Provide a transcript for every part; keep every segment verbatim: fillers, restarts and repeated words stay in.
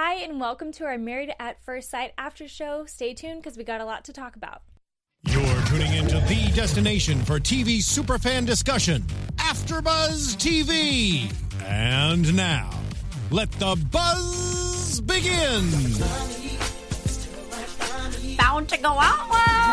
Hi, and welcome to our Married at First Sight after show. Stay tuned because we got a lot to talk about. You're tuning into the destination for T V superfan discussion, AfterBuzz T V. And now, let the buzz begin. Bound to go out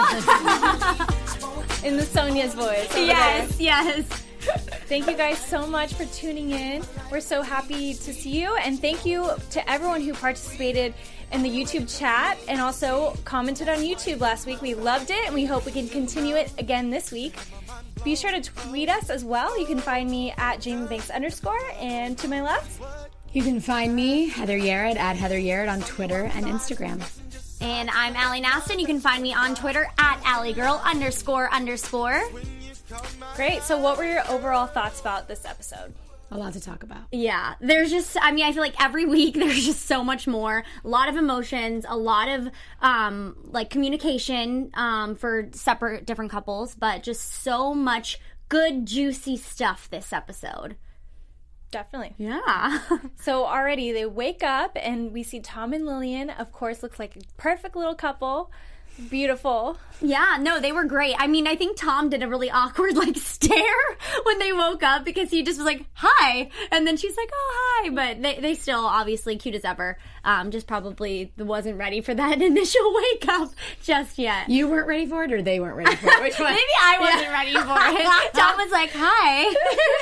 well. In the Sonia's voice. Yes, yes. Thank you guys so much for tuning in. We're so happy to see you, and thank you to everyone who participated in the YouTube chat and also commented on YouTube last week. We loved it, and we hope we can continue it again this week. Be sure to tweet us as well. You can find me at Jamie Banks underscore, and to my left, you can find me, Heather Yarrett, at Heather Yarrett on Twitter and Instagram. And I'm Allie Naston. You can find me on Twitter at AllieGirl underscore underscore. Great. So what were your overall thoughts about this episode? A lot to talk about. Yeah. There's just, I mean, I feel like every week there's just so much more. A lot of emotions, a lot of, um, like, communication um, for separate, different couples, but just so much good, juicy stuff this episode. Definitely. Yeah. So already they wake up and we see Tom and Lillian, of course, looks like a perfect little couple. Beautiful. Yeah, no, they were great. I mean, I think Tom did a really awkward, like, stare when they woke up because he just was like, hi. And then she's like, oh, hi. But they, they still, obviously, cute as ever. Um, just probably wasn't ready for that initial wake up just yet. You weren't ready for it or they weren't ready for it? Which one? Maybe I wasn't yeah. ready for it. Tom was like, hi.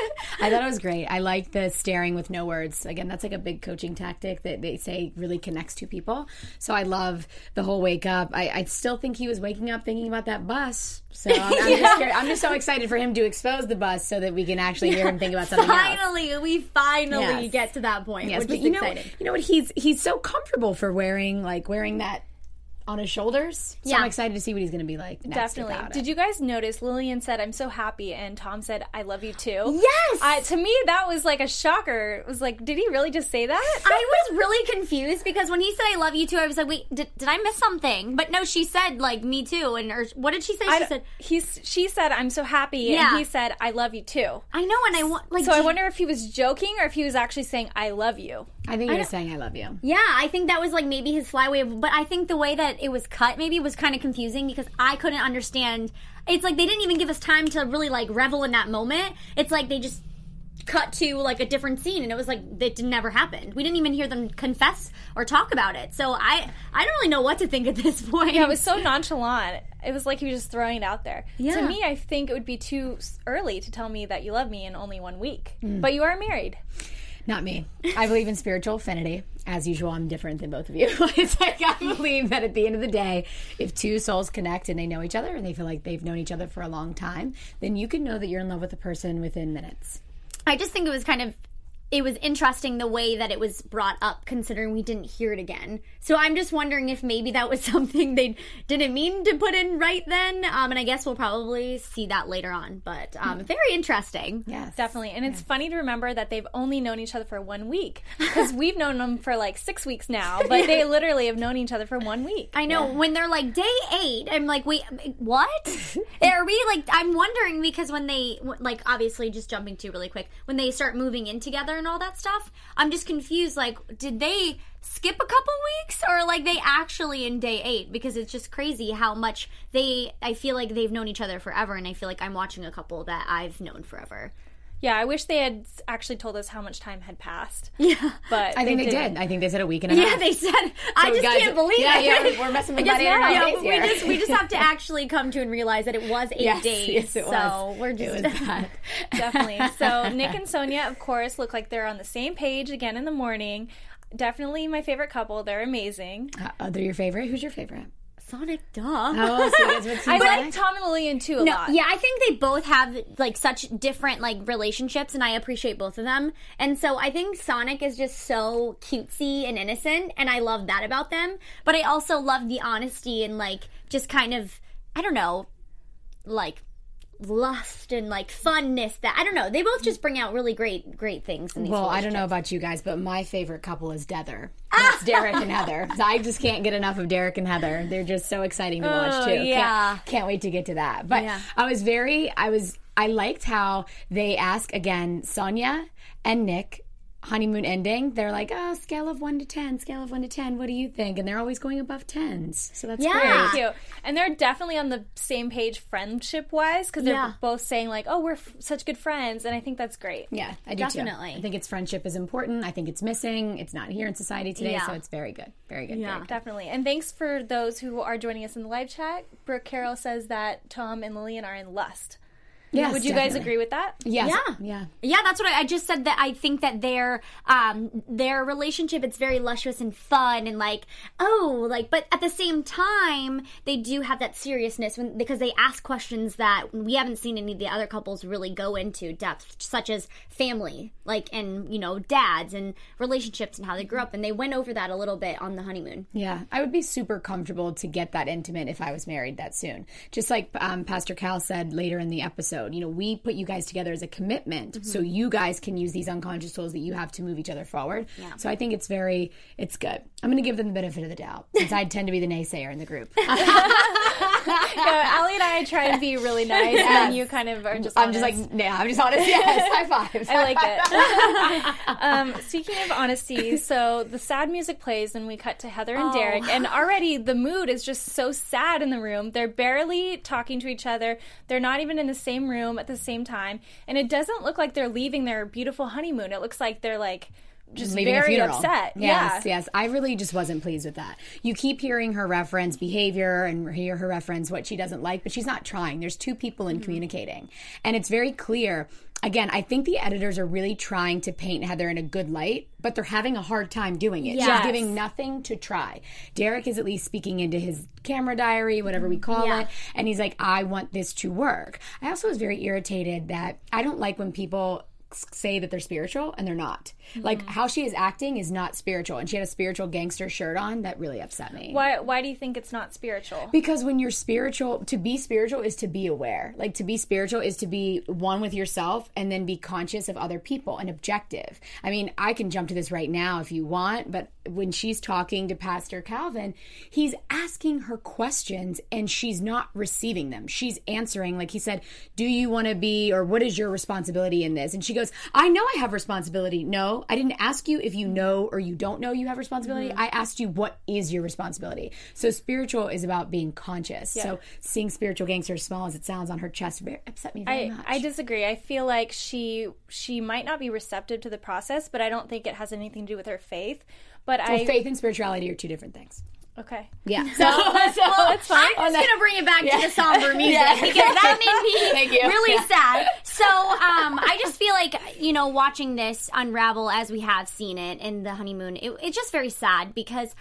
I thought it was great. I like the staring with no words. Again, that's like a big coaching tactic that they say really connects two people. So I love the whole wake up. I, I still think he was waking up thinking about that bus. So I'm, I'm, yeah. just, I'm just so excited for him to expose the bus so that we can actually hear him think about something finally, else. We finally yes. get to that point, yes, which but is you exciting. Know, you know what? He's he's so comfortable for wearing like wearing that on his shoulders. So yeah. I'm excited to see what he's going to be like next. Definitely. About Did it. you guys notice Lillian said, I'm so happy, and Tom said, I love you too? Yes! I, to me, that was like a shocker. It was like, did he really just say that? I was really confused because when he said, I love you too, I was like, wait, did, did I miss something? But no, she said, like, me too. And or, what did she say? She I, said, he's, she said, I'm so happy, yeah. and he said, I love you too. I know, and I want, like, So I wonder if he was joking or if he was actually saying, I love you. I think he was saying, I love you. Yeah, I think that was, like, maybe his sly way of, but I think the way that it was cut maybe was kind of confusing because I couldn't understand. It's like they didn't even give us time to really, like, revel in that moment. It's like they just cut to, like, a different scene, and it was like it never happened. We didn't even hear them confess or talk about it. So I, I don't really know what to think at this point. Yeah, it was so nonchalant. It was like he was just throwing it out there. Yeah. To me, I think it would be too early to tell me that you love me in only one week. Mm. But you are married. Not me. I believe in spiritual affinity. As usual, I'm different than both of you. It's like I believe that at the end of the day, if two souls connect and they know each other and they feel like they've known each other for a long time, then you can know that you're in love with a person within minutes. I just think it was kind of, it was interesting the way that it was brought up considering we didn't hear it again. So I'm just wondering if maybe that was something they didn't mean to put in right then. Um, and I guess we'll probably see that later on. But um, very interesting. Yes. Definitely. And it's yes. funny to remember that they've only known each other for one week. Because we've known them for like six weeks now. But yeah. they literally have known each other for one week. I know. Yeah. When they're like, day eight, I'm like, wait, what? Are we like, I'm wondering because when they, like, obviously just jumping to really quick, when they start moving in together and all that stuff, I'm just confused. Like, did they skip a couple weeks or like they actually in day eight? Because it's just crazy how much they, I feel like they've known each other forever, and I feel like I'm watching a couple that I've known forever. Yeah, I wish they had actually told us how much time had passed. Yeah. But I think they, they did. I think they said a week and a half. Yeah, they said. So I just guys, can't believe yeah, it. Yeah, we're messing with about eight or nine yeah, days here. We just, we just have to actually come to and realize that it was eight yes, days. Yes, it so was. we're just. It was that. Definitely. So Nick and Sonia, of course, look like they're on the same page again in the morning. Definitely my favorite couple. They're amazing. Uh, they're your favorite? Who's your favorite? Sonic, duh. Oh, so you guys would see I Sonic? like Tom and Lillian too a no, lot. Yeah, I think they both have like such different like relationships, and I appreciate both of them. And so I think Sonic is just so cutesy and innocent, and I love that about them. But I also love the honesty and like just kind of, I don't know, like lust and like funness that I don't know. They both just bring out really great, great things in these Well, I don't know about you guys, but my favorite couple is Dether. That's Derek and Heather. I just can't get enough of Derek and Heather. They're just so exciting to watch oh, too. Yeah, can't, can't wait to get to that. But yeah. I was very, I was, I liked how they ask again Sonia and Nick honeymoon ending, they're like, oh, scale of one to ten, scale of one to ten, what do you think? And they're always going above tens. So that's Yeah. great. Very cute. And they're definitely on the same page friendship-wise because they're Yeah. both saying, like, oh, we're f- such good friends. And I think that's great. Yeah, I do Definitely. too. I think it's friendship is important. I think it's missing. It's not here in society today, Yeah. so it's very good. Very good. Yeah. Very good. Definitely. And thanks for those who are joining us in the live chat. Brooke Carroll says that Tom and Lillian are in lust. Yes, Would you guys definitely. agree with that? Yes. Yeah. Yeah. Yeah, that's what I, I just said. That I think that their um their relationship, it's very luscious and fun and like, oh, like, but at the same time they do have that seriousness when because they ask questions that we haven't seen any of the other couples really go into depth, such as family, like, and you know, dads and relationships and how they grew up, and they went over that a little bit on the honeymoon. Yeah, I would be super comfortable to get that intimate if I was married that soon. Just like um, Pastor Cal said later in the episode, you know, we put you guys together as a commitment Mm-hmm. so you guys can use these unconscious tools that you have to move each other forward. Yeah. So I think it's very, it's good. I'm going to give them the benefit of the doubt since I tend to be the naysayer in the group. Yeah, Allie and I try to be really nice, and then you kind of are just I'm just honest. like, yeah, I'm just honest. Yes, high fives. I like it. um, speaking of honesty, so the sad music plays and we cut to Heather and Oh. Derek, and already the mood is just so sad in the room. They're barely talking to each other. They're not even in the same room at the same time, and it doesn't look like they're leaving their beautiful honeymoon. It looks like they're like just Leaving a very funeral. upset. Yes, yeah. yes. I really just wasn't pleased with that. You keep hearing her reference behavior and hear her reference what she doesn't like, but she's not trying. There's two people in communicating. And it's very clear. Again, I think the editors are really trying to paint Heather in a good light, but they're having a hard time doing it. Yes. She's giving nothing to try. Derek is at least speaking into his camera diary, whatever we call Yeah. it, and he's like, I want this to work. I also was very irritated that I don't like when people say that they're spiritual and they're not. Mm-hmm. Like how she is acting is not spiritual, and she had a spiritual gangster shirt on that really upset me. Why? Why do you think it's not spiritual? Because when you're spiritual, to be spiritual is to be aware. Like to be spiritual is to be one with yourself and then be conscious of other people and objective. I mean, I can jump to this right now if you want, but when she's talking to Pastor Calvin, he's asking her questions and she's not receiving them. She's answering, like he said, do you want to be, or what is your responsibility in this? And she goes, I know I have responsibility. No, I didn't ask you if you know or you don't know you have responsibility. Mm-hmm. I asked you what is your responsibility. So spiritual is about being conscious. So seeing spiritual gangster, as small as it sounds, on her chest very, upset me very I, much. I disagree. I feel like she she might not be receptive to the process, but I don't think it has anything to do with her faith. But well, I faith and spirituality are two different things. okay. Yeah. So, Well, it's fine. I'm just gonna bring it back Yeah. to the somber music Yeah. because that made me Thank you. really Yeah. sad. So um, I just feel like, you know, watching this unravel as we have seen it in the honeymoon, it, it's just very sad because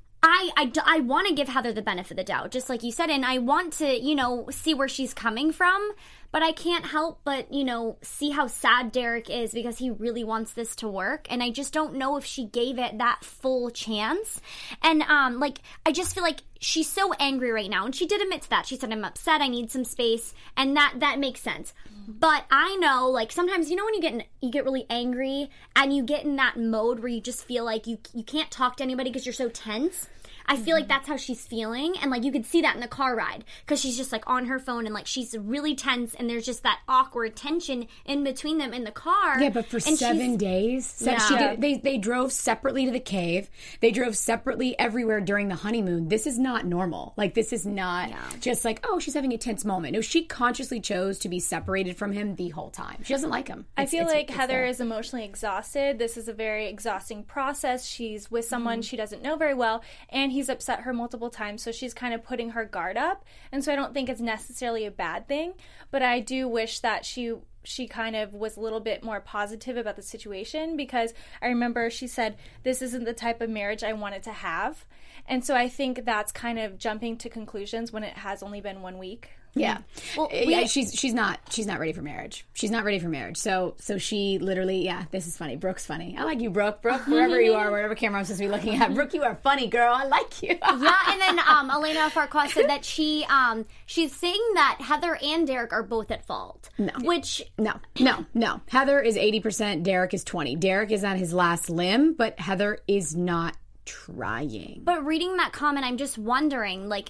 I, I, d- I want to give Heather the benefit of the doubt, just like you said, and I want to, you know, see where she's coming from, but I can't help but, you know, see how sad Derek is because he really wants this to work, and I just don't know if she gave it that full chance. And, um, like, I just feel like she's so angry right now, and she did admit to that. She said, I'm upset, I need some space, and that, that makes sense. But I know, like, sometimes, you know, when you get in, you get really angry and you get in that mode where you just feel like you you can't talk to anybody because you're so tense. I feel like that's how she's feeling, and like you could see that in the car ride because she's just like on her phone and like she's really tense, and there's just that awkward tension in between them in the car. Yeah, but for And seven she's- days, se- Yeah. she did, they they drove separately to the cave. They drove separately everywhere during the honeymoon. This is not normal. Like this is not just like, oh, she's having a tense moment. No, she consciously chose to be separated from him the whole time. She doesn't like him. I It's- feel it's- like it's Heather there. is emotionally exhausted. This is a very exhausting process. She's with someone she doesn't know very well, and he's upset her multiple times, so she's kind of putting her guard up. And so I don't think it's necessarily a bad thing, but I do wish that she she kind of was a little bit more positive about the situation, because I remember she said, this isn't the type of marriage I wanted to have. And so I think that's kind of jumping to conclusions when it has only been one week. Yeah. Well, Uh, we- yeah, she's she's not she's not ready for marriage. She's not ready for marriage. So so she literally, yeah, this is funny. Brooke's funny. I like you, Brooke. Brooke, wherever you are, wherever camera I'm supposed to be looking at. Brooke, you are funny, girl. I like you. Yeah, and then um, Elena Farquaad said that she um, she's saying that Heather and Derek are both at fault. No. Which No, no, no. Heather is eighty percent. Derek is twenty. Derek is on his last limb, but Heather is not trying. But reading that comment, I'm just wondering, like,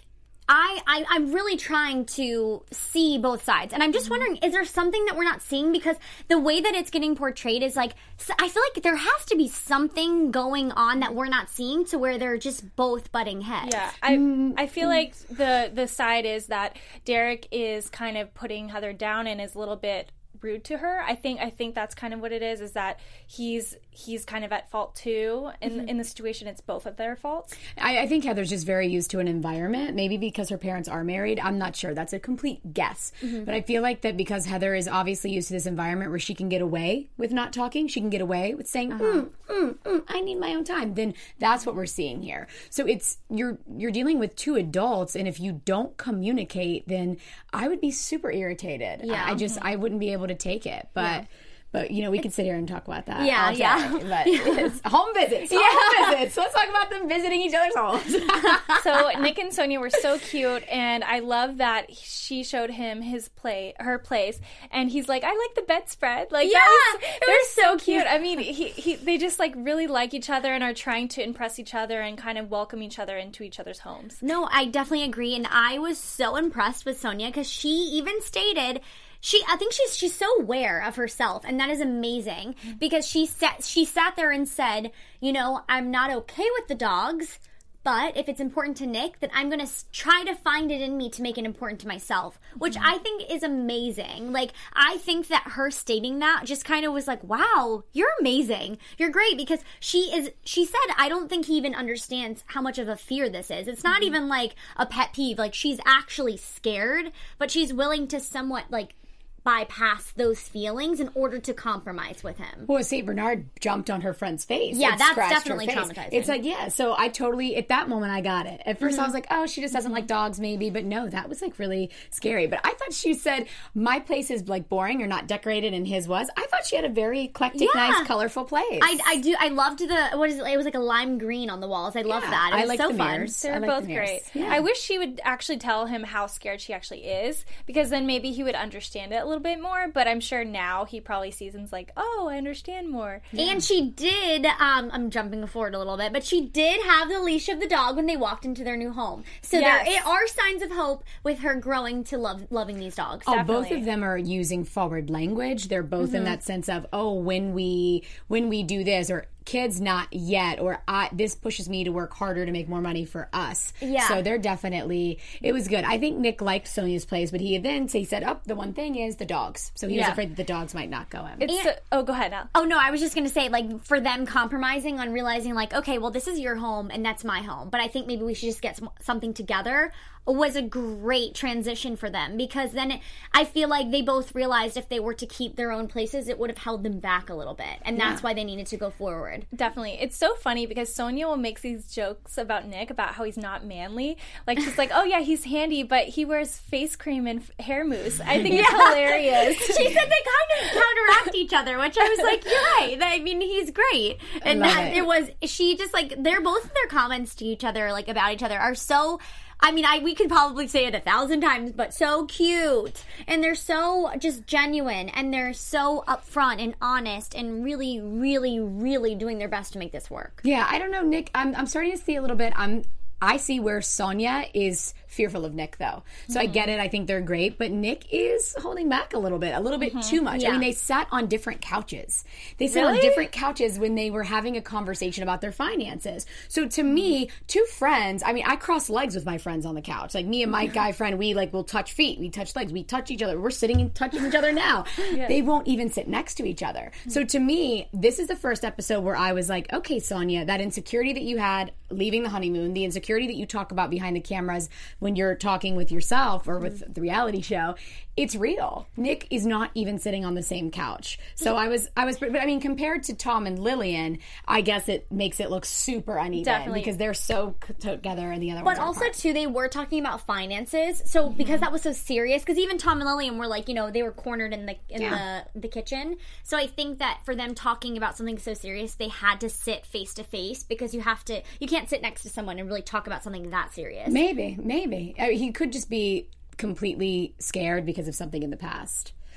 I, I, I'm really trying to see both sides. And I'm just wondering, is there something that we're not seeing? Because the way that it's getting portrayed is like, I feel like there has to be something going on that we're not seeing to where they're just both butting heads. Yeah, I I feel like the the side is that Derek is kind of putting Heather down and is a little bit rude to her. I think I think that's kind of what it is, is that he's he's kind of at fault too. In mm-hmm. in the situation, it's both of their faults. I, I think Heather's just very used to an environment, maybe because her parents are married. I'm not sure. That's a complete guess. Mm-hmm. But I feel like that because Heather is obviously used to this environment where she can get away with not talking, she can get away with saying, uh-huh. mm, mm, mm, I need my own time. Then that's what we're seeing here. So it's you're you're dealing with two adults, and if you don't communicate, then I would be super irritated. Yeah. I, I just, mm-hmm. I wouldn't be able to take it. But yeah. But, you know, we could sit here and talk about that. Yeah, yeah. But it's home visits. Home yeah. visits. Let's talk about them visiting each other's homes. So Nick and Sonia were so cute, and I love that she showed him his play, her place, and he's like, I like the bedspread. Like, yeah, that was, it they're was so cute. I mean, he, he, they just, like, really like each other and are trying to impress each other and kind of welcome each other into each other's homes. No, I definitely agree, and I was so impressed with Sonia because she even stated... She, I think she's she's so aware of herself, and that is amazing because she sat she sat there and said, you know, I'm not okay with the dogs, but if it's important to Nick, then I'm going to try to find it in me to make it important to myself, which mm-hmm. I think is amazing. Like, I think that her stating that just kind of was like, wow, you're amazing. You're great, because she is, she said, I don't think he even understands how much of a fear this is. It's not mm-hmm. even like a pet peeve. Like, she's actually scared, but she's willing to somewhat, like, bypass those feelings in order to compromise with him. Well, Saint Bernard jumped on her friend's face. Yeah, that's definitely traumatizing. It's like, yeah, so I totally, at that moment, I got it. At first, mm-hmm. I was like, oh, she just doesn't mm-hmm. like dogs, maybe. But no, that was like really scary. But I thought she said, my place is like boring or not decorated, and his was. I thought she had a very eclectic, yeah. nice, colorful place. I, I do. I loved the, what is it? It was like a lime green on the walls. I love yeah, that. It I was like so the fun. mirrors. They're like both the great. Yeah. I wish she would actually tell him how scared she actually is, because then maybe he would understand it a little bit more. But I'm sure now he probably sees and's like, oh, I understand more. Yeah. And she did, um, I'm jumping forward a little bit, but she did have the leash of the dog when they walked into their new home. So yes. there are signs of hope with her growing to love loving these dogs. Oh, Definitely. Both of them are using forward language. They're both mm-hmm. in that sense of, oh, when we when we do this, or kids not yet, or I, this pushes me to work harder to make more money for us. Yeah. So they're definitely, it was good. I think Nick liked Sonia's plays, but he then so he said, oh, the one thing is the dogs. So he yeah. was afraid that the dogs might not go in. It's and, a, oh, go ahead now. Oh, no, I was just going to say, like, for them compromising on realizing, like, okay, well, this is your home and that's my home, but I think maybe we should just get some, something together, was a great transition for them, because then it, I feel like they both realized if they were to keep their own places, it would have held them back a little bit, and yeah. that's why they needed to go forward. Definitely. It's so funny because Sonia will make these jokes about Nick about how he's not manly. Like, she's like, oh yeah, he's handy, but he wears face cream and f- hair mousse. I think yeah. it's hilarious. She said they kind of counteract each other, which I was like, you're right. I mean, he's great. And that, it. it was, she just like, they're both their comments to each other, like about each other, are so... I mean, I we could probably say it a thousand times, but so cute. And they're so just genuine, and they're so upfront and honest, and really, really, really doing their best to make this work. Yeah, I don't know, Nick. I'm I'm starting to see a little bit. I'm I see where Sonia is fearful of Nick, though. So mm-hmm. I get it. I think they're great. But Nick is holding back a little bit, a little bit mm-hmm. too much. Yeah. I mean, they sat on different couches. They sat really? on different couches when they were having a conversation about their finances. So to mm-hmm. me, two friends, I mean, I cross legs with my friends on the couch. Like, me and my guy friend, we, like, will touch feet. We touch legs. We touch each other. We're sitting and touching each other now. Yeah. They won't even sit next to each other. Mm-hmm. So to me, this is the first episode where I was like, okay, Sonia, that insecurity that you had leaving the honeymoon, the insecurity that you talk about behind the cameras when you're talking with yourself or with the reality show, it's real. Nick is not even sitting on the same couch. So I was, I was, but I mean, compared to Tom and Lillian, I guess it makes it look super uneven. Definitely. Because they're so together and the other but ones are also, apart. too, they were talking about finances. So mm-hmm. because that was so serious, because even Tom and Lillian were like, you know, they were cornered in the in yeah. the, the kitchen. So I think that for them talking about something so serious, they had to sit face to face, because you have to, you can't sit next to someone and really talk about something that serious. Maybe, maybe. I mean, he could just be completely scared because of something in the past.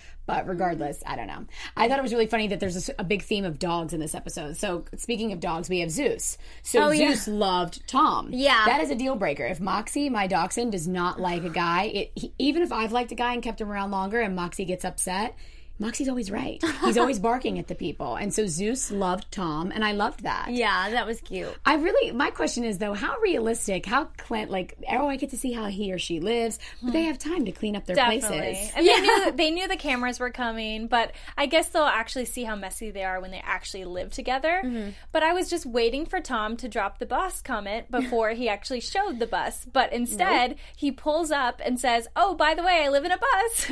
But regardless, I don't know. I thought it was really funny that there's a, a big theme of dogs in this episode. So speaking of dogs, we have Zeus. So Oh, Zeus yeah. loved Tom. Yeah. That is a deal breaker. If Moxie, my dachshund, does not like a guy, it, he, even if I've liked a guy and kept him around longer and Moxie gets upset, Moxie's always right. He's always barking at the people. And so Zeus loved Tom, and I loved that. Yeah, that was cute. I really, my question is though, how realistic, how, clean, like, oh, I get to see how he or she lives, but they have time to clean up their Definitely. places. And they knew they knew the cameras were coming, but I guess they'll actually see how messy they are when they actually live together. Mm-hmm. But I was just waiting for Tom to drop the bus comment before he actually showed the bus. But instead, nope. he pulls up and says, "Oh, by the way, I live in a bus."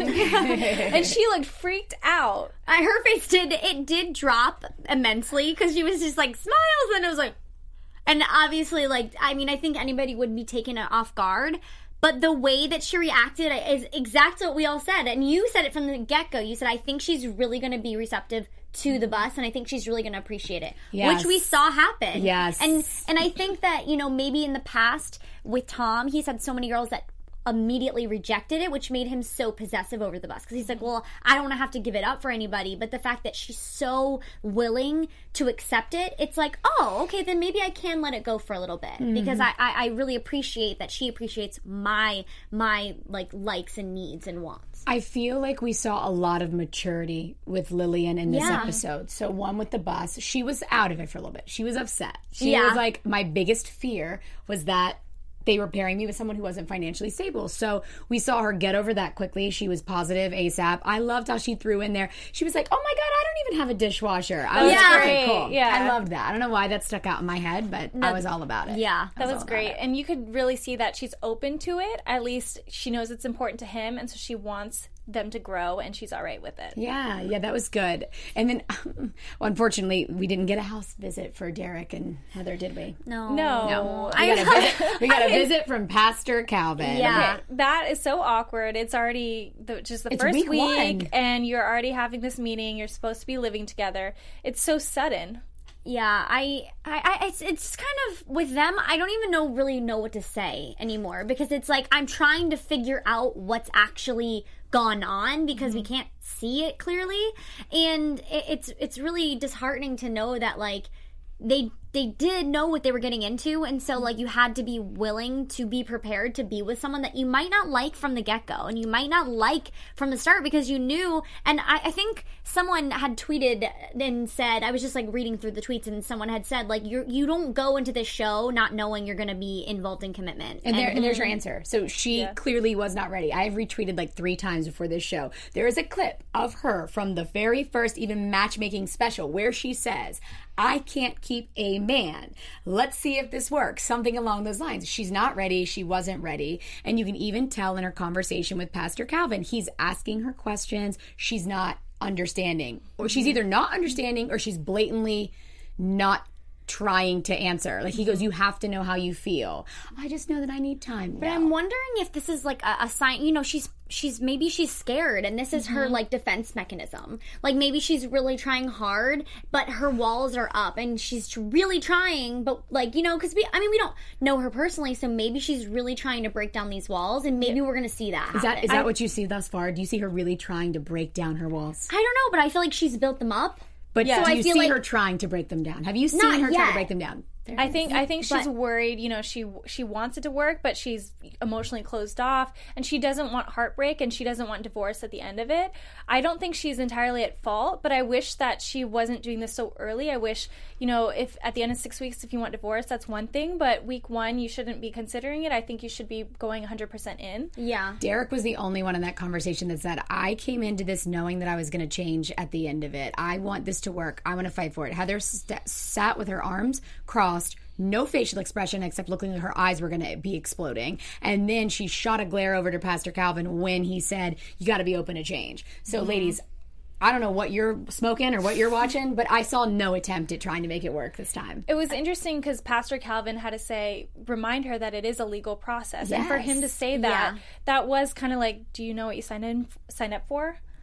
And she looked freaked out. I, her face did, it did drop immensely because she was just like, smiles, and it was like, and obviously, like, I mean, I think anybody would be taken off guard, but the way that she reacted is exactly what we all said, and you said it from the get-go. You said, I think she's really going to be receptive to the bus, and I think she's really going to appreciate it, yes. which we saw happen. Yes. And, and I think that, you know, maybe in the past with Tom, he's had so many girls that immediately rejected it, which made him so possessive over the bus because he's like, well, I don't want to have to give it up for anybody, but the fact that she's so willing to accept it, it's like, oh, okay, then maybe I can let it go for a little bit mm-hmm. because I, I, I really appreciate that she appreciates my my like likes and needs and wants. I feel like we saw a lot of maturity with Lillian in this Yeah. episode. So one with the bus, she was out of it for a little bit. She was upset. She Yeah. was like, my biggest fear was that they were pairing me with someone who wasn't financially stable. So we saw her get over that quickly. She was positive ASAP. I loved how she threw in there. She was like, oh my God, I don't even have a dishwasher. I was Yeah. like, okay, Great. cool. Yeah. I loved that. I don't know why that stuck out in my head, but I was all about it. Yeah. That was all great. about it. And you could really see that she's open to it. At least she knows it's important to him, and so she wants them to grow, and she's all right with it. Yeah, yeah, that was good. And then, well, unfortunately, we didn't get a house visit for Derek and Heather, did we? No. No. No. I We got a visit, we got a visit from Pastor Calvin. Yeah. Okay, that is so awkward. It's already the, just the It's first week week, one. and you're already having this meeting. You're supposed to be living together. It's so sudden. Yeah, I, I, I, it's, it's kind of with them. I don't even know really know what to say anymore because it's like I'm trying to figure out what's actually gone on because mm-hmm. we can't see it clearly, and it, it's it's really disheartening to know that like they they did know what they were getting into, and so like you had to be willing to be prepared to be with someone that you might not like from the get-go and you might not like from the start because you knew. And I, I think someone had tweeted and said, I was just like reading through the tweets, and someone had said like you you don't go into this show not knowing you're going to be involved in commitment. And, there, and there's your answer. So she Yeah. clearly was not ready. I've retweeted like three times before this show. There is a clip of her from the very first even matchmaking special where she says, I can't keep a man. Let's see if this works. Something along those lines. She's not ready. She wasn't ready. And you can even tell in her conversation with Pastor Calvin, he's asking her questions. She's not understanding. Or she's either not understanding or she's blatantly not trying to answer. Like he goes, you have to know how you feel. I just know that I need time. But I'm wondering if this is like a, a sign, you know, she's she's maybe she's scared and this is her like defense mechanism. Like maybe she's really trying hard, but her walls are up and she's really trying, but like, you know, because we, I mean, we don't know her personally, so maybe she's really trying to break down these walls, and maybe we're going to see that Is that happen. is that I, what you see thus far? Do you see her really trying to break down her walls? I don't know, but I feel like she's built them up. But Yeah. do So you I feel see like- her trying to break them down? Have you seen Not her try yet. to break them down? There I it think is. I think she's But- worried. You know, she she wants it to work, but she's emotionally closed off, and she doesn't want heartbreak, and she doesn't want divorce at the end of it. I don't think she's entirely at fault, but I wish that she wasn't doing this so early. I wish, you know, if at the end of six weeks, if you want divorce, that's one thing, but week one, you shouldn't be considering it. I think you should be going one hundred percent in. Yeah. Derek was the only one in that conversation that said, I came into this knowing that I was going to change at the end of it. I want this to work. I want to fight for it. Heather st- sat with her arms crossed, no facial expression except looking like her eyes were going to be exploding. And then she shot a glare over to Pastor Calvin when he said, you got to be open to change. So mm-hmm. ladies, I don't know what you're smoking or what you're watching, but I saw no attempt at trying to make it work this time. It was interesting because Pastor Calvin had to say, remind her that it is a legal process. Yes. And for him to say that, Yeah. that was kind of like, do you know what you signed in, signed up for?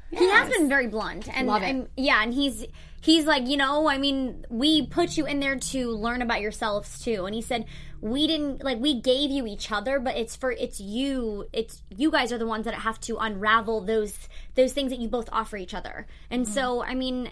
He has been very blunt, and, Love it. and yeah, and he's he's like, you know, I mean, we put you in there to learn about yourselves too, and he said we didn't like we gave you each other, but it's for it's you, it's you guys are the ones that have to unravel those those things that you both offer each other, and mm-hmm. so I mean.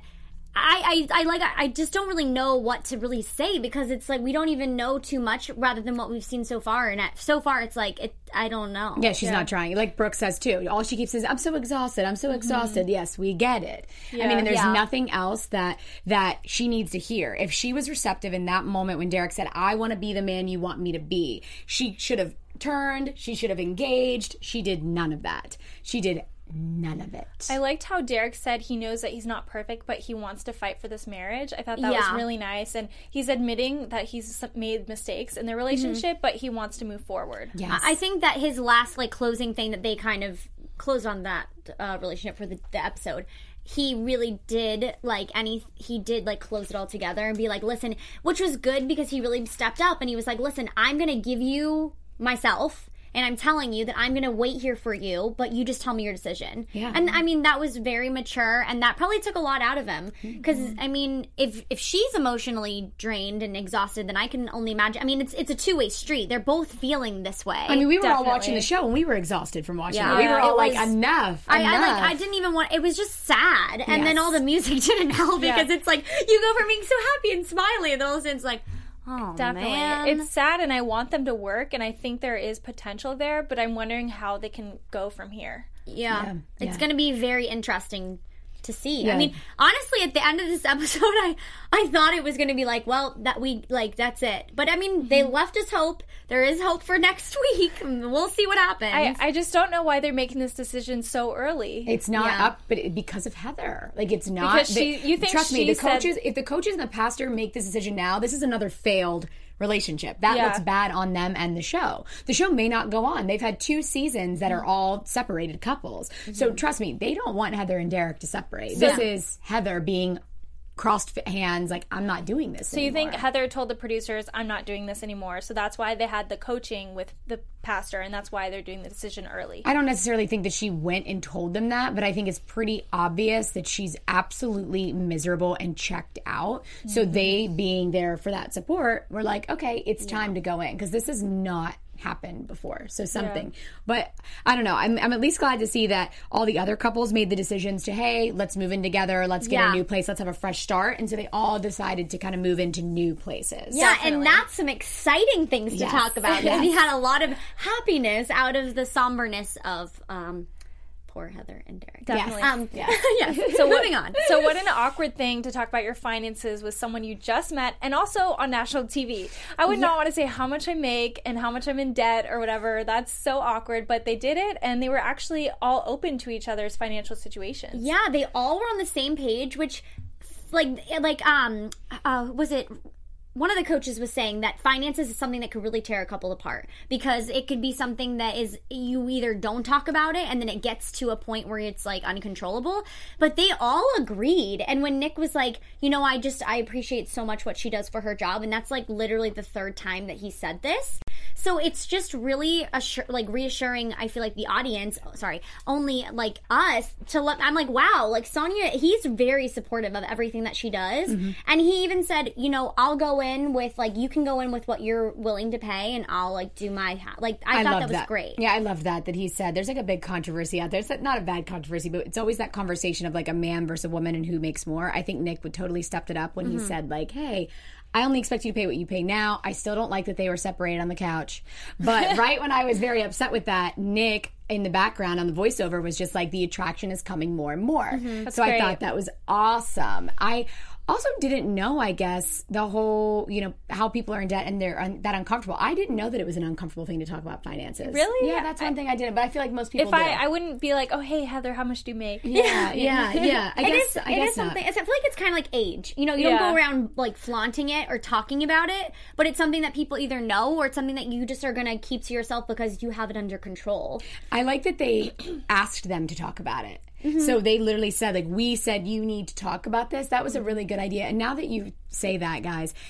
I, I, I like I just don't really know what to really say because it's like we don't even know too much rather than what we've seen so far, and at, so far it's like it I don't know. Yeah, she's yeah. not trying. Like Brooke says too. All she keeps saying is, "I'm so exhausted. I'm so mm-hmm. exhausted." Yes, we get it. Yeah. I mean, and there's yeah. nothing else that that she needs to hear. If she was receptive in that moment when Derek said, "I want to be the man you want me to be," she should have turned. She should have engaged. She did none of that. She did. None of it. I liked how Derek said he knows that he's not perfect, but he wants to fight for this marriage. I thought that yeah. was really nice. And he's admitting that he's made mistakes in their relationship, mm-hmm. but he wants to move forward. Yes. I think that his last like closing thing that they kind of closed on that uh, relationship for the, the episode, he really did like any he did like close it all together and be like, listen, which was good because he really stepped up and he was like, listen, I'm going to give you myself. And I'm telling you that I'm going to wait here for you, but you just tell me your decision. Yeah. And, I mean, that was very mature, and that probably took a lot out of him. Because, mm-hmm. I mean, if if she's emotionally drained and exhausted, then I can only imagine. I mean, it's it's a two-way street. They're both feeling this way. I mean, we were Definitely. all watching the show, and we were exhausted from watching Yeah. it. We were all It like, was- enough, I, enough. I like. I didn't even want. It was just sad, and then Yes. all the music didn't help because Yeah. it's like you go from being so happy and smiley, and then all of a sudden it's like, oh Definitely. man, It's sad, and I want them to work, and I think there is potential there, but I'm wondering how they can go from here. yeah. Yeah, It's yeah. going to be very interesting to see. Yeah. I mean, honestly, at the end of this episode, I I thought it was going to be like, well, that we like that's it. But I mean, they left us hope. There is hope for next week. We'll see what happens. I, I just don't know why they're making this decision so early. It's not Yeah. up, but it, because of Heather. Like, it's not. Because she- you think trust me, she the said- coaches, if the coaches and the pastor make this decision now, this is another failed relationship. That Yeah. looks bad on them and the show. The show may not go on. They've had two seasons that are all separated couples. So trust me, they don't want Heather and Derek to separate. This is Heather being crossed hands, like, I'm not doing this So you anymore. think Heather told the producers, I'm not doing this anymore. So that's why they had the coaching with the pastor, and that's why they're doing the decision early. I don't necessarily think that she went and told them that, but I think it's pretty obvious that she's absolutely miserable and checked out. Mm-hmm. So they, being there for that support, were like, okay, it's time to go in, because this is not happened before, so something. Yeah. But I don't know, I'm, I'm at least glad to see that all the other couples made the decisions to, hey, let's move in together, let's get Yeah. a new place, let's have a fresh start. And so they all decided to kind of move into new places. Yeah, Definitely. and that's some exciting things to Yes. talk about. Yes. We had a lot of happiness out of the somberness of um, poor Heather and Derek. Definitely. Um, Yeah. yes. So what, moving on. So what an awkward thing to talk about your finances with someone you just met, and also on national T V. I would not want to say how much I make and how much I'm in debt or whatever. That's so awkward, but they did it, and they were actually all open to each other's financial situations. Yeah, they all were on the same page, which, like, like um, uh, was it? One of the coaches was saying that finances is something that could really tear a couple apart, because it could be something that is, you either don't talk about it and then it gets to a point where it's like uncontrollable, but they all agreed. And when Nick was like, you know, I just, I appreciate so much what she does for her job, and that's like literally the third time that he said this. So it's just really assur- like reassuring, I feel like, the audience, sorry, only like us, to let, I'm like, wow, like Sonia, he's very supportive of everything that she does. Mm-hmm. And he even said, you know, I'll go in with, like, you can go in with what you're willing to pay, and I'll like do my, ha-. like, I, I thought love that was that. great. Yeah, I love that, that he said there's like a big controversy out there. It's not a bad controversy, but it's always that conversation of like a man versus a woman and who makes more. I think Nick would totally stepped it up when Mm-hmm. he said like, hey, I only expect you to pay what you pay now. I still don't like that they were separated on the couch. But right when I was very upset with that, Nick in the background on the voiceover was just like, the attraction is coming more and more. Mm-hmm. So great. I thought that was awesome. I also didn't know, I guess, the whole, you know, how people are in debt and they're un- that uncomfortable. I didn't know that it was an uncomfortable thing to talk about finances. Really? Yeah, that's one thing I didn't. But I feel like most people If I, do. I wouldn't be like, oh, hey, Heather, how much do you make? yeah, yeah, yeah. I It guess, is, I it guess is not. something. I feel like it's kind of like age. You know, you Yeah. don't go around like flaunting it or talking about it, but it's something that people either know, or it's something that you just are going to keep to yourself because you have it under control. I like that they asked them to talk about it. Mm-hmm. So they literally said, like, we said you need to talk about this. That was a really good idea. And now that you say that, guys,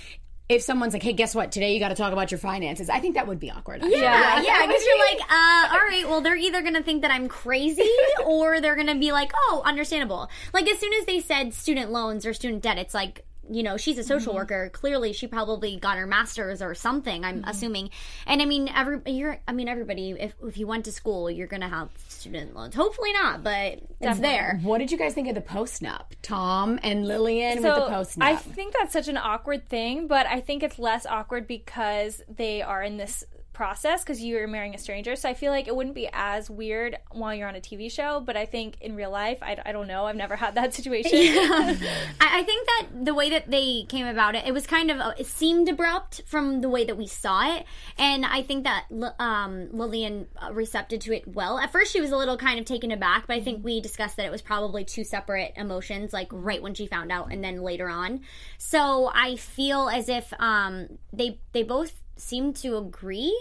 if someone's like, hey, guess what? Today you got to talk about your finances. I think that would be awkward. Yeah, yeah, yeah. Because you're like, uh, all right, well, they're either going to think that I'm crazy or they're going to be like, oh, understandable. Like, as soon as they said student loans or student debt, it's like, you know, she's a social mm-hmm. worker. Clearly, she probably got her master's or something, I'm mm-hmm. assuming. And I mean, every you're, I mean, everybody, if, if you went to school, you're going to have student loans. Hopefully not, but it's Definitely. there. What did you guys think of the post-nup? Tom and Lillian so, with the post-nup. I think that's such an awkward thing, but I think it's less awkward because they are in this process because you're marrying a stranger, so I feel like it wouldn't be as weird while you're on a T V show, but I think in real life, I, I don't know, I've never had that situation. Yeah. I, I think that the way that they came about it, it was kind of, it seemed abrupt from the way that we saw it, and I think that um, Lillian recepted to it well. At first she was a little kind of taken aback, but I think we discussed that it was probably two separate emotions, like right when she found out and then later on. So I feel as if um, they they both seem to agree.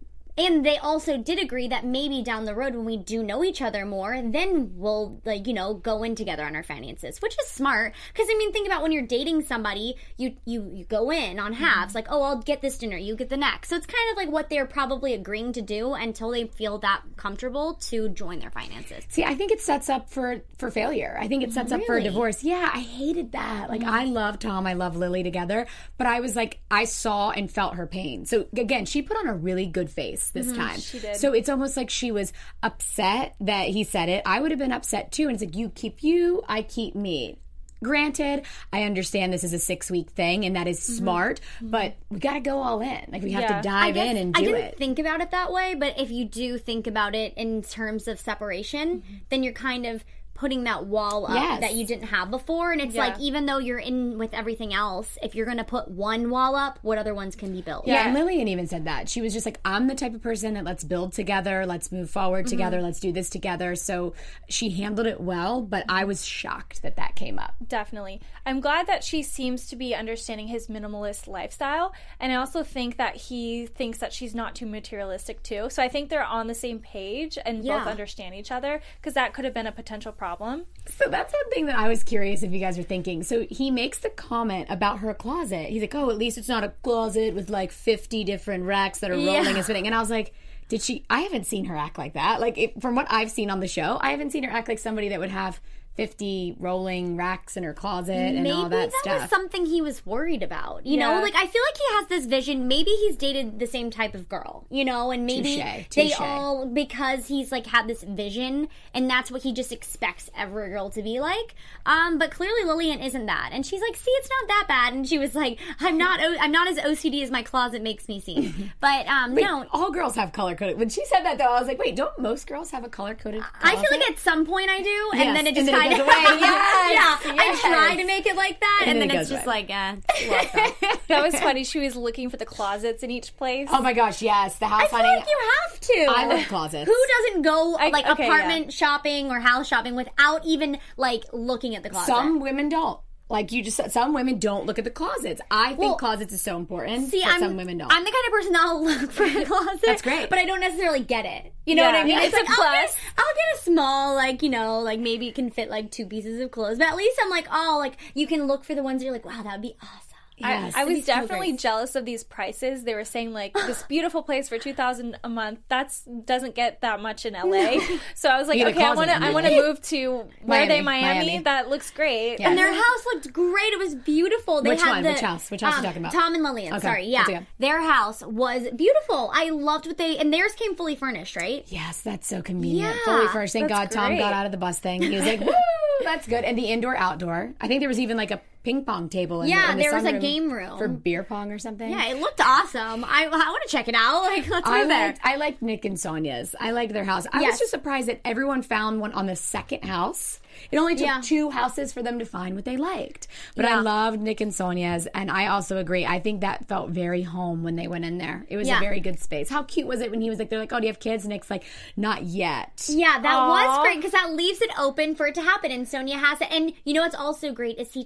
And they also did agree that maybe down the road when we do know each other more, then we'll, like, you know, go in together on our finances, which is smart. Because, I mean, think about when you're dating somebody, you, you, you go in on halves. Mm-hmm. Like, oh, I'll get this dinner, you get the next. So it's kind of like what they're probably agreeing to do until they feel that comfortable to join their finances. See, I think it sets up for, for failure. I think it sets really? up for a divorce. Yeah, I hated that. Like, mm-hmm. I love Tom, I love Lily together. But I was like, I saw and felt her pain. So, again, she put on a really good face this mm-hmm. time. She did. So it's almost like she was upset that he said it. I would have been upset too. And it's like, you keep you, I keep me. Granted, I understand this is a six-week thing, and that is mm-hmm. smart, but we got to go all in. Like, we have yeah. to dive in and do I didn't it. think about it that way, but if you do think about it in terms of separation, mm-hmm. then you're kind of putting that wall up yes. that you didn't have before. And it's yeah. like, even though you're in with everything else, if you're going to put one wall up, what other ones can be built? Yeah, yeah, and Lillian even said that. She was just like, I'm the type of person that let's build together, let's move forward together, mm-hmm. let's do this together. So she handled it well, but I was shocked that that came up. Definitely. I'm glad that she seems to be understanding his minimalist lifestyle, and I also think that he thinks that she's not too materialistic too. So I think they're on the same page and yeah. both understand each other, because that could have been a potential problem. So that's one thing that I was curious if you guys are thinking. So he makes the comment about her closet. He's like, oh, at least it's not a closet with like fifty different racks that are rolling yeah. and spinning. And I was like, did she, I haven't seen her act like that. Like, it, from what I've seen on the show, I haven't seen her act like somebody that would have fifty rolling racks in her closet and maybe all that, that stuff. Maybe that was something he was worried about. You yeah. know, like, I feel like he has this vision. Maybe he's dated the same type of girl, you know, and maybe Touché. they Touché. all, because he's, like, had this vision, and that's what he just expects every girl to be like. Um, but clearly Lillian isn't that. And she's like, see, it's not that bad. And she was like, I'm not I'm not as O C D as my closet makes me seem. But, um, wait, no. all girls have color-coded. When she said that, though, I was like, wait, don't most girls have a color-coded closet? I feel like at some point I do, and yes. then it just then kind it of... goes away. Yeah. Yes, yeah, yes. I try to make it like that, and, and then, then it's it just away. like, eh, it's That was funny. She was looking for the closets in each place. Oh my gosh, yes. The house I feel hunting. like you have to. I love closets. Who doesn't go, I, like, okay, apartment yeah. shopping or house shopping without even, like, looking at the closet? Some women don't. Like, you just, some women don't look at the closets. I think well, closets is so important, see, but I'm, some women don't. I'm the kind of person that'll look for a closet. That's great. But I don't necessarily get it. You know Yeah, what I mean? it's a like, I'll plus. get, I'll get a small, like, you know, like, maybe it can fit, like, two pieces of clothes. But at least I'm like, oh, like, you can look for the ones that you're like, wow, that would be awesome. Yes. I, I was It'd be so definitely great. jealous of these prices. They were saying, like, this beautiful place for two thousand dollars a month, that's doesn't get that much in L A. So I was like, You get a okay, I closet want to in I want to Miami. move to, where are they, Miami, Miami? Miami. That looks great. Yeah. And their house looked great. It was beautiful. They Which had one? The, Which house? Which house um, are you talking about? Tom and Lillian. Okay. Sorry. Yeah. That's okay. Their house was beautiful. I loved what they... And theirs came fully furnished, right? Yes, that's so convenient. Yeah, Fully furnished. Thank God that's Tom great. got out of the bus thing. He was like, woo, that's good. And the indoor, outdoor. I think there was even like a ping pong table in Yeah, the, in the there was a sunroom game room. for beer pong or something. Yeah, it looked awesome. I, I want to check it out. Like, let's I go there. liked, I liked Nick and Sonia's. I liked their house. I Yes. was just surprised that everyone found one on the second house. It only took Yeah. two houses for them to find what they liked. But Yeah. I loved Nick and Sonia's, and I also agree. I think that felt very home when they went in there. It was Yeah. a very good space. How cute was it when he was like, they're like, oh, do you have kids? And Nick's like, not yet. Yeah, that Aww. was great because that leaves it open for it to happen, and Sonia has it. And you know what's also great is he talks about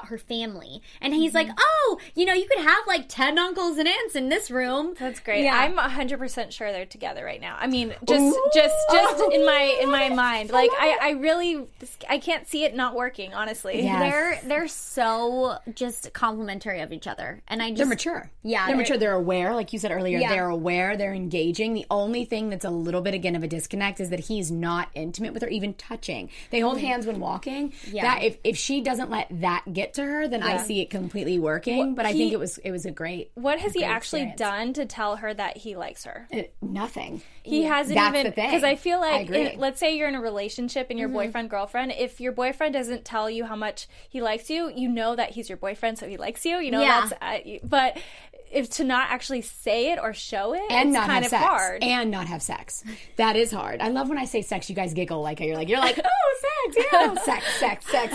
her family. And he's mm-hmm. like, oh, you know, you could have like ten uncles and aunts in this room. That's great. Yeah. I'm one hundred percent sure they're together right now. I mean, just Ooh. just just in my in my mind. Like I, I really I can't see it not working, honestly. Yes. They're they're so just complimentary of each other. And I just They're mature. Yeah. They're, they're mature. They're aware, like you said earlier, yeah. they're aware, they're engaging. The only thing that's a little bit again of a disconnect is that he's not intimate with her, even touching. They hold mm. hands when walking. Yeah. That if, if she doesn't let that get to her, then yeah. I see it completely working. Well, but he, I think it was it was a great What has he actually experience. done to tell her that he likes her? It, nothing. He yeah. hasn't That's even, because I feel like, I in, let's say you're in a relationship and your mm-hmm. boyfriend, girlfriend, if your boyfriend doesn't tell you how much he likes you, you know that he's your boyfriend, so he likes you. You know, yeah. that's, uh, but if to not actually say it or show it, and it's not kind have of sex. hard. And not have sex. That is hard. I love when I say sex, you guys giggle like you're like, you're like, oh, sex, yeah. sex, sex, sex.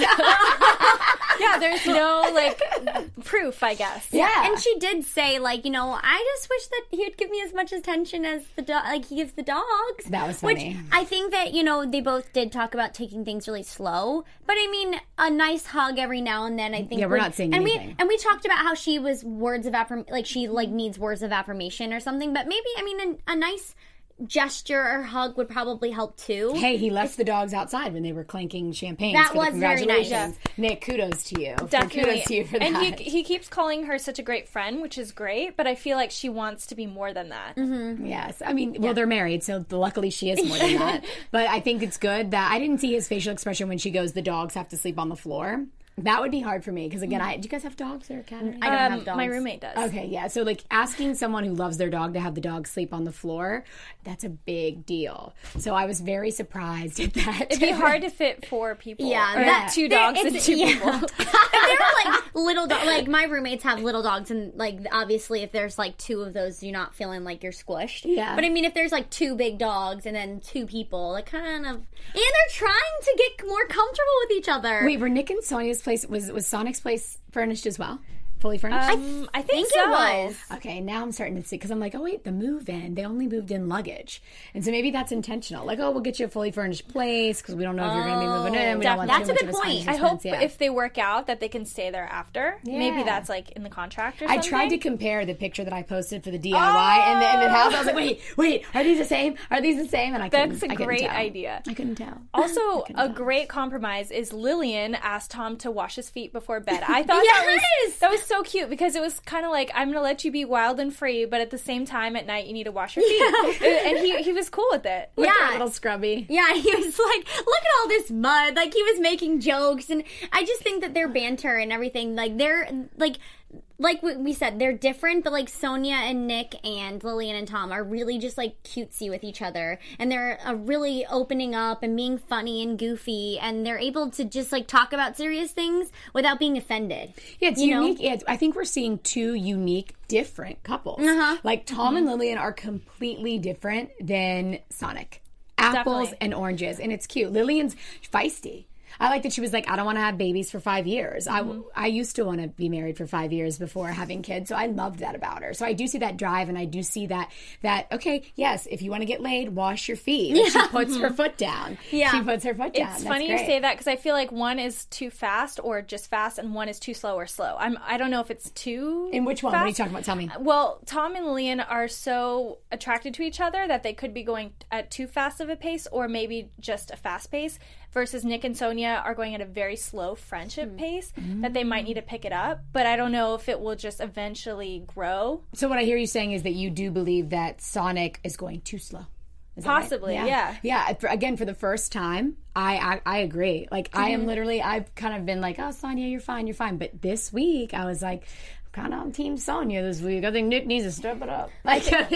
Yeah, there's no, like, proof, I guess. Yeah. And she did say, like, you know, I just wish that he would give me as much attention as the dog, like, he gives the dogs. That was funny. Which I think that, you know, they both did talk about taking things really slow. But, I mean, a nice hug every now and then, I think. Yeah, we're would, not saying and anything. We, and we talked about how she was words of affirmation, like, she, like, needs words of affirmation or something. But maybe, I mean, a, a nice gesture or hug would probably help too. Hey, he left it's, the dogs outside when they were clanking champagne. That for was the congratulations. very nice. Nick, kudos to you. Definitely. Kudos to you for that. And he, he keeps calling her such a great friend, which is great, but I feel like she wants to be more than that. Mm-hmm. Yes. I mean, well, yeah. they're married, so luckily she is more than that. But I think it's good that I didn't see his facial expression when she goes, the dogs have to sleep on the floor. That would be hard for me because, again, I do you guys have dogs or a cat? Or I don't um, have dogs. My roommate does. Okay, yeah. So, like, asking someone who loves their dog to have the dog sleep on the floor, that's a big deal. So I was very surprised at that. It'd be hard to fit four people. Yeah. Or That, two dogs and two yeah. people. And they're, like, little dogs. Like, my roommates have little dogs, and, like, obviously if there's, like, two of those, you're not feeling like you're squished. Yeah. But, I mean, if there's, like, two big dogs and then two people, like, kind of... And they're trying to get more comfortable with each other. Wait, were Nick and Sonia's place... Was, was Sonic's place furnished as well? Fully furnished? Um, I, think think so. it was. Okay, now I'm starting to see, because I'm like, oh wait, the move-in, they only moved in luggage. And so maybe that's intentional. Like, oh, we'll get you a fully furnished place, because we don't know if you're going to be moving in. We don't want That's too a much good of a point. I hope yeah. if they work out that they can stay there after. Yeah. Maybe that's like in the contract or I something. tried to compare the picture that I posted for the D I Y oh! and, the, and the house. I was like, wait, wait, are these the same? Are these the same? And I couldn't, That's a I couldn't great tell. idea. I couldn't tell. Also, couldn't a tell. great compromise is Lillian asked Tom to wash his feet before bed. I thought Yes! that was that was so cute because it was kind of like, I'm going to let you be wild and free, but at the same time at night you need to wash your feet. Yeah. And he he was cool with it. With Yeah. that little scrubby. Yeah, he was like, look at all this mud. Like, he was making jokes. And I just think that their banter and everything, like, they're, like, like we said, they're different, but, like, Sonia and Nick and Lillian and Tom are really just, like, cutesy with each other. And they're uh, really opening up and being funny and goofy. And they're able to just, like, talk about serious things without being offended. Yeah, it's you unique. know? Yeah, I think we're seeing two unique, different couples. Uh-huh. Like, Tom Mm-hmm. and Lillian are completely different than Sonic. Apples Definitely. and oranges. And it's cute. Lillian's feisty. I like that she was like, I don't want to have babies for five years. Mm-hmm. I, I used to want to be married for five years before having kids. So I loved that about her. So I do see that drive, and I do see that, that okay, yes, if you want to get laid, wash your feet. Like, Yeah. she puts her foot down. Yeah. She puts her foot down. It's That's funny great. you say that because I feel like one is too fast or just fast, and one is too slow or slow. I'm I don't know if it's too. In which one? Fast. What are you talking about? Tell me. Well, Tom and Lillian are so attracted to each other that they could be going at too fast of a pace, or maybe just a fast pace. Versus Nick and Sonia are going at a very slow friendship mm. pace mm. that they might need to pick it up. But I don't know if it will just eventually grow. So what I hear you saying is that you do believe that Sonic is going too slow. Is that Possibly, right? yeah. Yeah. Yeah. For, again, for the first time, I I, I agree. Like, mm-hmm. I am literally, I've kind of been like, oh, Sonia, you're fine, you're fine. But this week, I was like, kind of on Team Sonia this week. I think Nick needs to step it up. Like, yeah.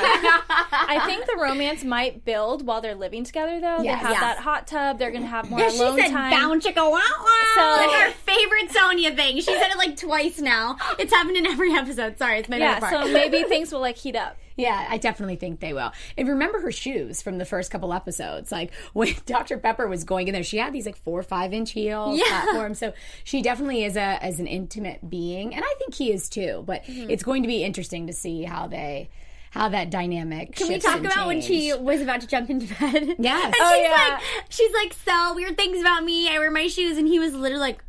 I think the romance might build while they're living together, though. Yes. They have Yeah. that hot tub. They're going to have more Yeah, alone she said time. bound chicka wow wow. So- That's our favorite Sonia thing. She said it like twice now. It's happened in every episode. Sorry, it's my yeah, favorite part. so maybe things will like heat up. yeah, I definitely think they will. And remember her shoes from the first couple episodes. Like, when Doctor Pepper was going in there, she had these like four or five inch heel Yeah. platforms. So she definitely is a as an intimate being, and I think he is too. But mm-hmm. it's going to be interesting to see how they. How that dynamic Can we shifts talk and about when she change. was about to jump into bed? Yes. And Oh, she's yeah. like, she's like, so weird things about me. I wear my shoes, and he was literally like,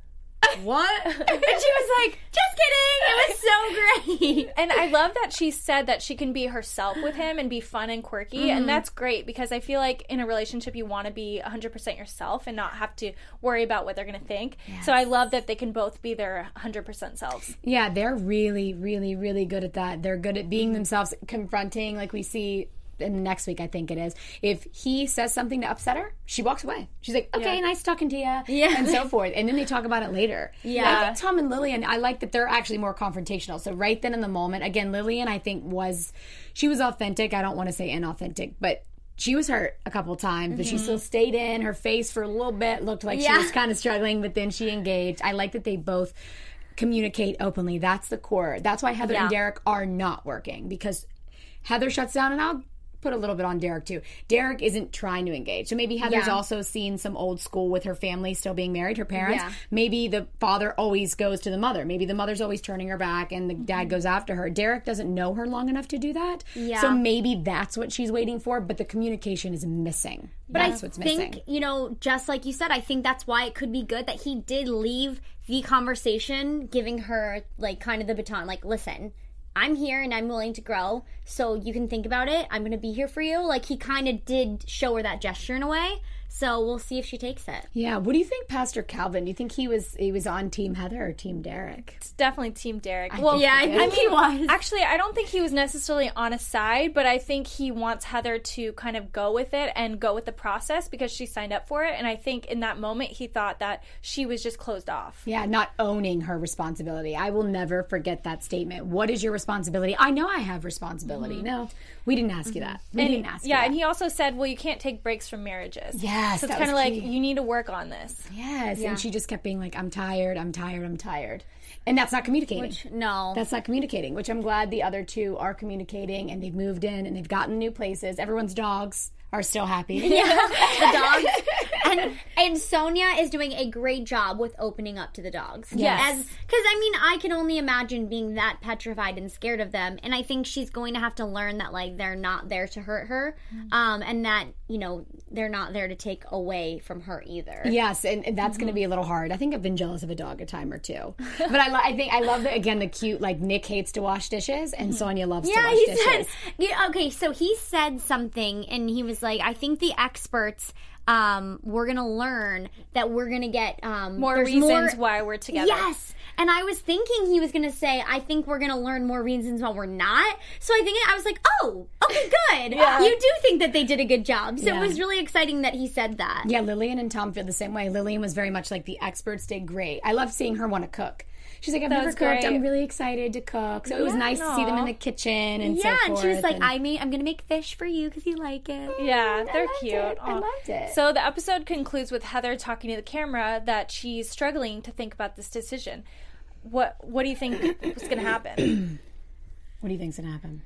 what? And she was like, just kidding. It was so great. And I love that she said that she can be herself with him and be fun and quirky. Mm-hmm. And that's great because I feel like in a relationship you want to be one hundred percent yourself and not have to worry about what they're going to think. Yes. So I love that they can both be their one hundred percent selves. Yeah, they're really, really, really good at that. They're good at being mm-hmm. themselves, confronting, like we see in the next week, I think it is. If he says something to upset her, she walks away. She's like, okay, yeah. nice talking to you, yeah. and so forth. And then they talk about it later. Yeah. I think Tom and Lillian, I like that they're actually more confrontational. So right then in the moment, again, Lillian, I think was, she was authentic. I don't want to say inauthentic, but she was hurt a couple times, mm-hmm. but she still stayed in. Her face for a little bit looked like yeah. she was kind of struggling, but then she engaged. I like that they both communicate openly. That's the core. That's why Heather yeah. and Derek are not working, because Heather shuts down, and I'll put a little bit on Derek too. Derek isn't trying to engage. So maybe Heather's yeah. also seen some old school with her family still being married, her parents. Yeah. Maybe the father always goes to the mother. Maybe the mother's always turning her back and the dad goes after her. Derek doesn't know her long enough to do that. Yeah. So maybe that's what she's waiting for, but the communication is missing. But that's I what's think, missing. You know, just like you said, I think that's why it could be good that he did leave the conversation giving her like kind of the baton, like, listen, I'm here and I'm willing to grow, so you can think about it. I'm going to be here for you. Like, he kind of did show her that gesture in a way, so we'll see if she takes it. Yeah. What do you think, Pastor Calvin? Do you think he was he was on Team Heather or Team Derek? It's definitely Team Derek. I well, yeah, I think I mean, he was. Actually, I don't think he was necessarily on a side, but I think he wants Heather to kind of go with it and go with the process because she signed up for it, and I think in that moment he thought that she was just closed off. Yeah, not owning her responsibility. I will never forget that statement. What is your responsibility? I know I have responsibility. Mm-hmm. No, we didn't ask mm-hmm. you that. We and, didn't ask yeah, you that. And he also said, well, you can't take breaks from marriages. Yes, so it's kind of like, you need to work on this. Yes, yeah. And she just kept being like, I'm tired, I'm tired, I'm tired. And that's not communicating. Which, no. That's not communicating, which I'm glad the other two are communicating, and they've moved in and they've gotten new places. Everyone's dogs are still happy. Yeah, the dogs. And, and Sonia is doing a great job with opening up to the dogs. Yes. Because, I mean, I can only imagine being that petrified and scared of them. And I think she's going to have to learn that, like, they're not there to hurt her. Mm-hmm. Um, and that, you know, they're not there to take away from her either. Yes, and, and that's mm-hmm. going to be a little hard. I think I've been jealous of a dog a time or two. But I, lo- I think I love, the, again, the cute, like, Nick hates to wash dishes, and mm-hmm. Sonia loves yeah, to wash he dishes. Said, yeah, okay, so he said something, and he was like, I think the experts... Um, we're gonna learn that we're gonna get um, more reasons more... why we're together. Yes, and I was thinking he was gonna say, I think we're gonna learn more reasons why we're not. So I think I was like, oh, okay, good. Yeah. You do think that they did a good job. So yeah. It was really exciting that he said that. Yeah, Lillian and Tom feel the same way. Lillian was very much like, the experts did great. I love seeing her want to cook. She's like, I've that never cooked. Great. I'm really excited to cook. So it was yeah, nice no. to see them in the kitchen and yeah, so forth. Yeah, and she was like, and... I made, I'm going to make fish for you because you like it. Yeah, they're I cute. It. I loved it. So the episode concludes with Heather talking to the camera that she's struggling to think about this decision. What What do you think is going to happen? What do you think's going to happen?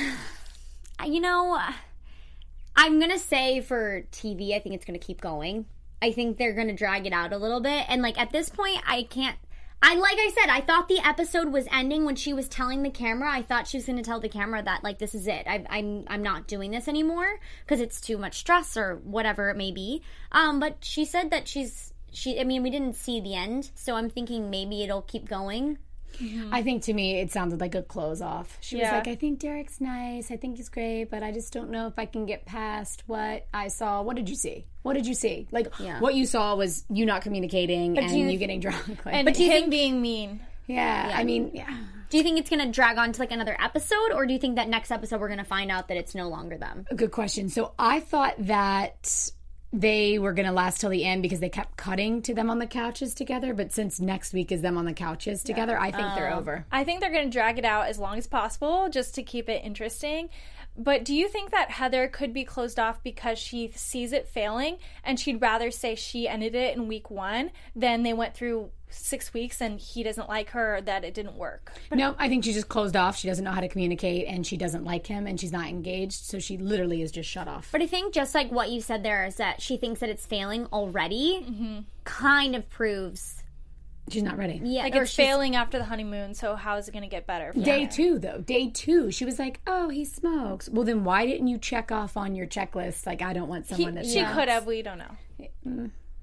You know, I'm going to say for T V, I think it's going to keep going. I think they're going to drag it out a little bit. And, like, at this point, I can't... I like I said, I thought the episode was ending when she was telling the camera. I thought she was going to tell the camera that, like, this is it. I, I'm I'm not doing this anymore because it's too much stress or whatever it may be. Um, but she said that she's she. I mean, we didn't see the end, so I'm thinking maybe it'll keep going. Mm-hmm. I think to me it sounded like a close off. She yeah. was like, I think Derek's nice, I think he's great, but I just don't know if I can get past what I saw. What did you see? What did you see? Like, yeah. what you saw was you not communicating but and you, you getting drunk. Like, and but him think, being mean. Yeah, yeah, I mean, yeah. Do you think it's going to drag on to, like, another episode, or do you think that next episode we're going to find out that it's no longer them? A good question. So I thought that they were going to last till the end because they kept cutting to them on the couches together. But since next week is them on the couches together, yeah. I think um, they're over. I think they're going to drag it out as long as possible just to keep it interesting. But do you think that Heather could be closed off because she sees it failing and she'd rather say she ended it in week one than they went through six weeks and he doesn't like her or that it didn't work? No, I think she's just closed off. She doesn't know how to communicate and she doesn't like him and she's not engaged. So she literally is just shut off. But I think just like what you said there is that she thinks that it's failing already mm-hmm. kind of proves... She's not ready. Yeah, like it's failing after the honeymoon, so how is it going to get better? Day her? two, though. Day two. She was like, oh, he smokes. Well, then why didn't you check off on your checklist, like, I don't want someone he, that She smokes? could have. We don't know. Mm.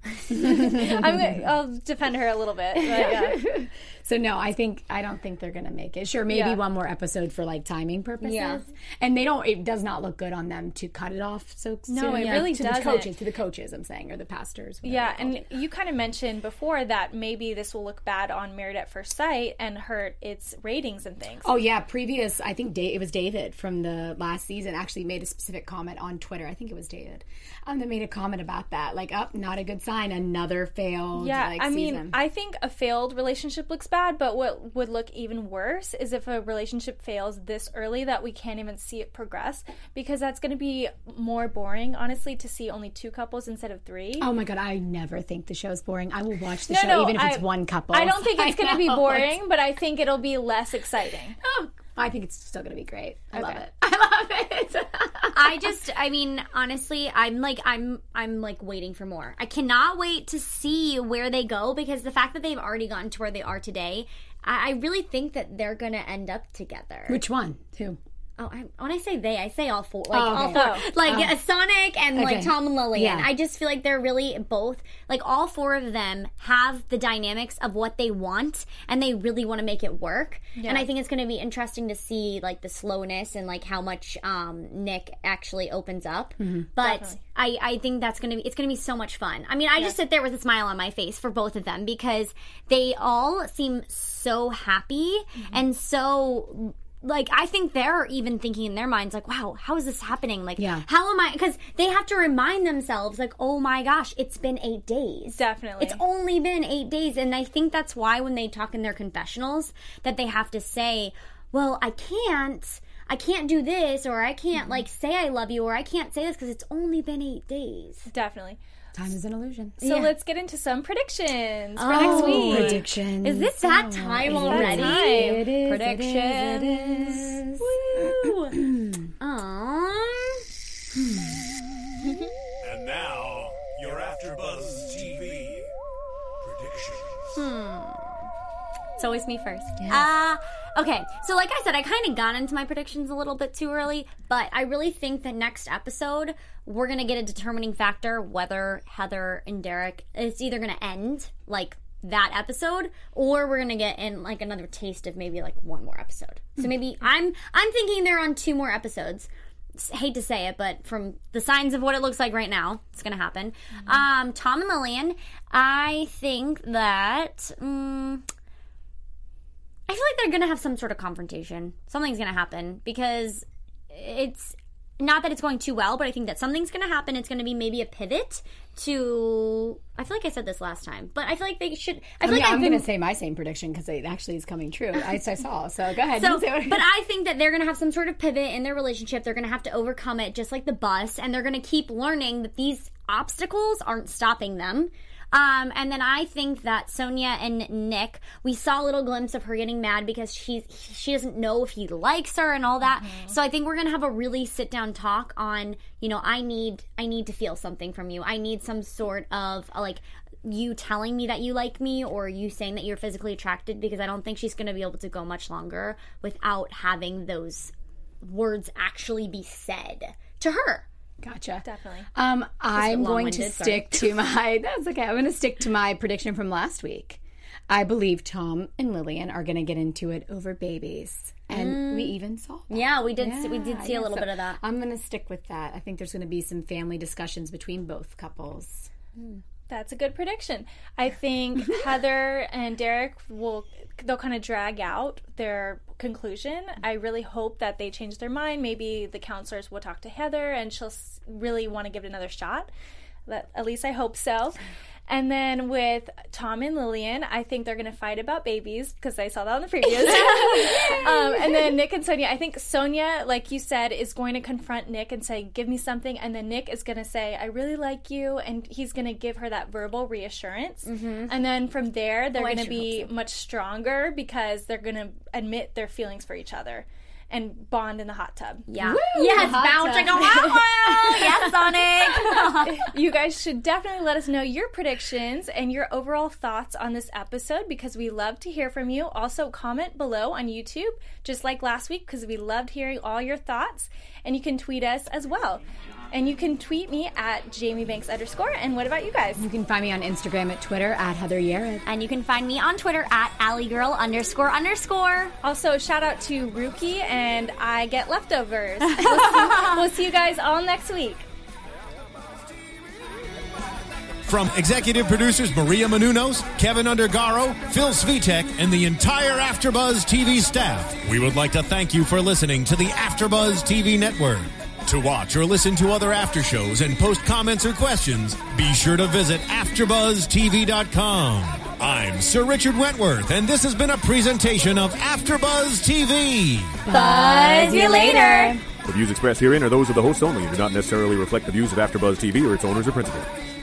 I'm gonna, I'll defend her a little bit. But yeah. So no, I think I don't think they're gonna make it. Sure, maybe Yeah. one more episode for like timing purposes. Yeah. And they don't. It does not look good on them to cut it off so soon. No, it really to doesn't. the coaches, to the coaches. I'm saying, or the pastors. whatever Yeah, they're called. and you kind of mentioned before that maybe this will look bad on Married at First Sight and hurt its ratings and things. Oh yeah, previous. I think Da- it was David from the last season actually made a specific comment on Twitter. I think it was David um, that made a comment about that. Like, up, oh, not a good sign. Another failed. Yeah, like, I mean, season. I think a failed relationship looks bad, but what would look even worse is if a relationship fails this early that we can't even see it progress, because that's going to be more boring, honestly, to see only two couples instead of three. Oh my god, I never think the show's boring. I will watch the No, show no, even if it's I- one couple. I don't think it's going to be know. boring, but I think it'll be less exciting. Oh, I think it's still going to be great. I love Okay. it. I love it. I just, I mean, honestly, I'm like, I'm, I'm like waiting for more. I cannot wait to see where they go, because the fact that they've already gotten to where they are today, I, I really think that they're gonna end up together. Which one? Who? Oh, I, when I say they, I say all four. Like Oh, all okay. four. Oh. Like uh, Sonic and like Okay. Tom and Lillian. Yeah. I just feel like they're really both, like all four of them have the dynamics of what they want, and they really want to make it work. And I think it's going to be interesting to see like the slowness and like how much um, Nick actually opens up. But I, I think that's going to be, it's going to be so much fun. I mean, I just sit there with a smile on my face for both of them, because they all seem so happy and so, like, I think they're even thinking in their minds, like, wow, how is this happening? Like, Yeah. how am I? Because they have to remind themselves, like, oh my gosh, it's been eight days. Definitely. It's only been eight days. And I think that's why when they talk in their confessionals, that they have to say, well, I can't. I can't do this, or I can't, like, say I love you, or I can't say this because it's only been eight days. Definitely. Time is an illusion. So let's get into some predictions for Oh, next week. Predictions. Is it that time It's that already? time. It is, Predictions. it is, it is. Woo! Aww. And now, your AfterBuzz T V predictions. It's always me first. Uh, okay, so like I said, I kind of got into my predictions a little bit too early, but I really think that next episode, we're going to get a determining factor whether Heather and Derek, it's either going to end, like, that episode, or we're going to get in, like, another taste of maybe, like, one more episode. So maybe, I'm I'm thinking they're on two more episodes. S- Hate to say it, but from the signs of what it looks like right now, it's going to happen. Um, Tom and Lillian, I think that... Um, I feel like they're going to have some sort of confrontation. Something's going to happen, because it's not that it's going too well, but I think that something's going to happen. It's going to be maybe a pivot to... I feel like I said this last time, but I feel like they should... I I feel mean, like I'm I've been... going to say my same prediction because it actually is coming true. I, I saw. So go ahead. So, You say what- but I think that they're going to have some sort of pivot in their relationship. They're going to have to overcome it, just like the bus, and they're going to keep learning that these obstacles aren't stopping them. Um, and then I think that Sonia and Nick, we saw a little glimpse of her getting mad because she's she doesn't know if he likes her and all that. Mm-hmm. So I think we're gonna have a really sit down talk on, you know, I need I need to feel something from you. I need some sort of uh, like you telling me that you like me, or you saying that you're physically attracted, because I don't think she's gonna be able to go much longer without having those words actually be said to her. Gotcha. Definitely. Um, I'm going to long-winded, stick to my. That's okay. I'm going to stick to my prediction from last week. I believe Tom and Lillian are going to get into it over babies, and we even saw that. Yeah, we did. see, we did see Yeah, a little so bit of that. I'm going to stick with that. I think there's going to be some family discussions between both couples. That's a good prediction. I think Heather and Derek will, they'll kind of drag out their conclusion. I really hope that they change their mind. Maybe the counselors will talk to Heather and she'll s- really want to give it another shot. That, at least I hope so. And then with Tom and Lillian, I think they're going to fight about babies, because I saw that on the previews. um, and then Nick and Sonia, I think Sonia, like you said, is going to confront Nick and say, give me something. And then Nick is going to say, I really like you. And he's going to give her that verbal reassurance. Mm-hmm. And then from there, they're Oh, I going to sure be hope so. much stronger, because they're going to admit their feelings for each other and bond in the hot tub. Yeah. Woo! Yes, Hot bounce tub. like a wild Yes, Sonic. You guys should definitely let us know your predictions and your overall thoughts on this episode because we love to hear from you. Also, comment below on YouTube, just like last week, because we loved hearing all your thoughts. And you can tweet us as well. And you can tweet me at Jamie Banks underscore. And what about you guys? You can find me on Instagram at Twitter at Heather Yared. And you can find me on Twitter at AllieGirl underscore underscore. Also, shout out to Ruki and I Get Leftovers. We'll see, we'll see you guys all next week. From executive producers Maria Menounos, Kevin Undergaro, Phil Svitek, and the entire AfterBuzz T V staff, we would like to thank you for listening to the AfterBuzz T V network. To watch or listen to other after shows and post comments or questions, be sure to visit after buzz T V dot com. I'm Sir Richard Wentworth, and this has been a presentation of AfterBuzz T V. Buzz you later. The views expressed herein are those of the hosts only and do not necessarily reflect the views of AfterBuzz T V or its owners or principals.